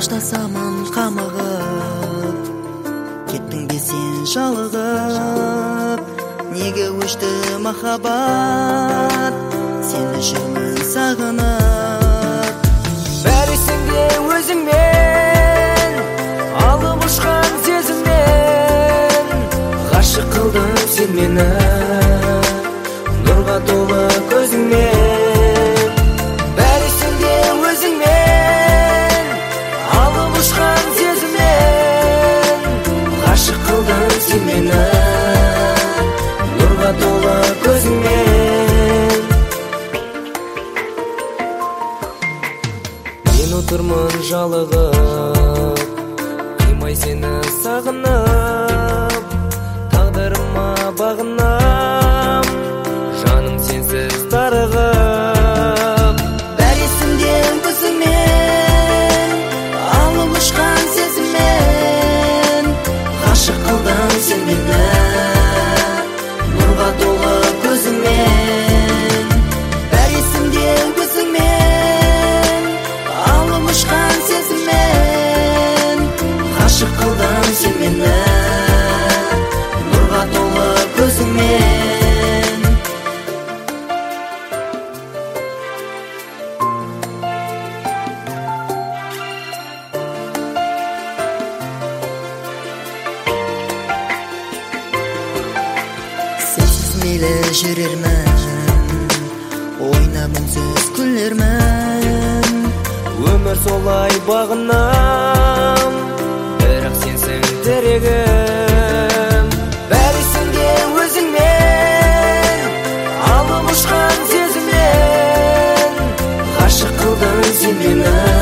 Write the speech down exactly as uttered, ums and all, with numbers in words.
баштасамын камыгып, кеттің бе сен жалығып. Неге өшті махаббат, сені жүрмін сағынып. Бәрі сенде өзіңмен, алып ұшқан сезіммен. Ғашық қылдың сен мені, нұрға толы көзіңмен. Бәрі сенде өзіңмен, алып ұшқан сезіммен. Ғашық қылдың сен мені, нұрға толы көзіңмен. Мен отырмын жалығып, қимай сені сағынып, тағдырыма бағынам, жаным сенсіз тарығып. Бәрі сенде өзіңмен, алып ұшқан сезіммен. Ғашық қылдың сен мені, нұрға толы көзіңмен. Бәрі сенде өзіңмен, алып ұшқан сезіммен. Ғашық қылдың сен мені, нұрға толы көзіңмен. Сенсіз мейлі жүрермін, ойнап үнсіз күлермін. Өмір солай бағынам, бірақ сенсің тірегім. Бәрі сенде өзіңмен, алып ұшқан сезіммен. Ғашық қылдың сен мені,